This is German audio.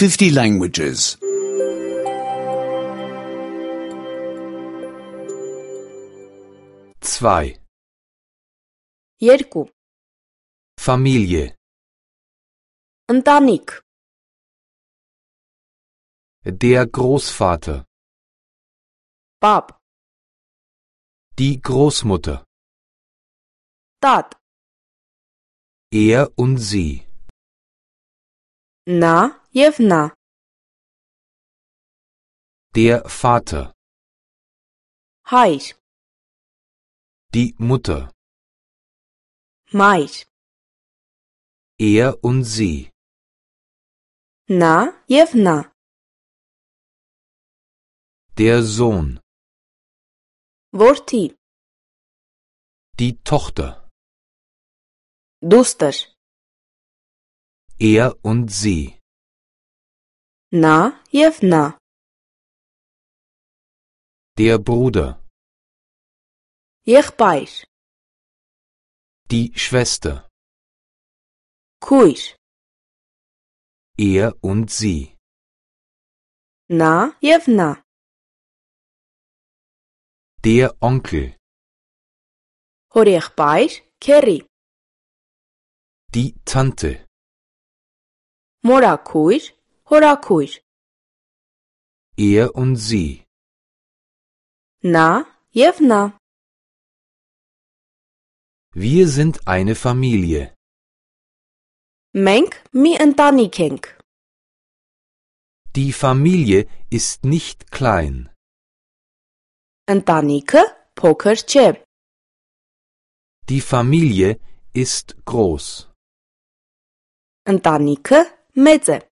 50 languages. 2. երկու, Familie. ընտանիք, Der Großvater. պապ, Die Großmutter. տատ, Er und sie. նա և նա, Der Vater. հայր, Die Mutter. մայր, Er und sie. նա և նա, Der Sohn. որդի, Die Tochter. դուստր, Er und sie. նա և նա, Der Bruder. եղբայր, Die Schwester. քույր, Er und sie. նա և նա, Der Onkel. հորեղբայր, քեռի, Die Tante. մորաքույր, հորաքույր, Er und sie. նա և նա, Wir sind eine Familie. մենք մի ընտանիք ենք, Die Familie ist nicht klein. ընտանիքը փոքր չէ, Die Familie ist groß. ընտանիքը մեծ է,